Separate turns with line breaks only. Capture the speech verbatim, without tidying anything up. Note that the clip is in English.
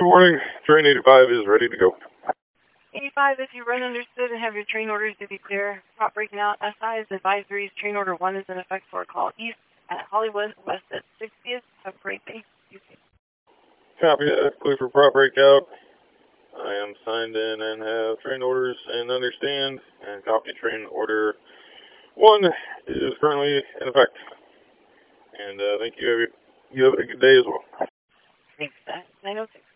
Good morning. Train eighty-five is ready to go.
eighty-five, if you run understood and have your train orders to be clear, prop breaking out, S I's advisories, train order one is in effect for a call east at Hollywood, west at sixtieth. Have a great day.
Copy that. Clear for prop breakout. I am signed in and have train orders and understand, and copy train order one is currently in effect. And uh, thank you. You have a good day as well.
Thanks, nine oh six.